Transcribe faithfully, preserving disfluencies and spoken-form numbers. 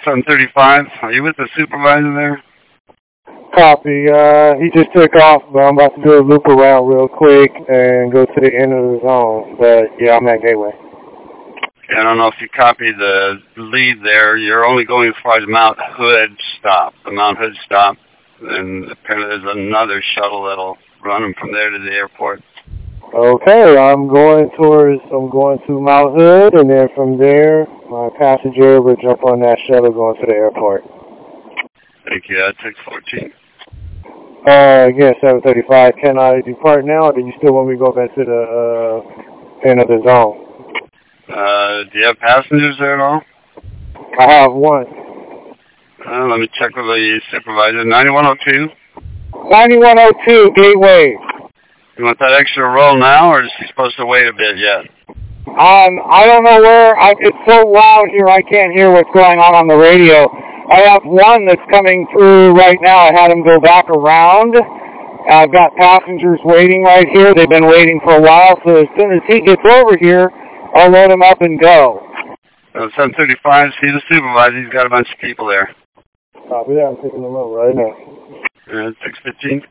seven thirty-five. Are you with the supervisor there? Copy. Uh, he just took off, but I'm about to do a loop around real quick and go to the end of the zone. But yeah, I'm at Gateway. I don't know if you copied the lead there. You're only going as far as Mount Hood stop, the Mount Hood stop. And apparently there's another shuttle that'll run them from there to the airport. Okay, I'm going towards, I'm going to Mount Hood, and then from there, my passenger will jump on that shuttle going to the airport. Thank you. That's six fourteen. Uh, yeah, seven thirty-five. Can I depart now, or do you still want me to go back to the uh, end of the zone? Uh, do you have passengers there at all? I have one. Uh, let me check with the supervisor. ninety-one oh two. ninety-one oh two, Gateway. You want that extra roll now, or is he supposed to wait a bit yet? Um, I don't know where. I, it's so loud here, I can't hear what's going on on the radio. I have one that's coming through right now. I had him go back around. I've got passengers waiting right here. They've been waiting for a while, so as soon as he gets over here, I'll load him up and go. Uh, seven thirty-five, see the supervisor. He's got a bunch of people there. Copy that. I'm taking them over right now. Uh, six fifteen.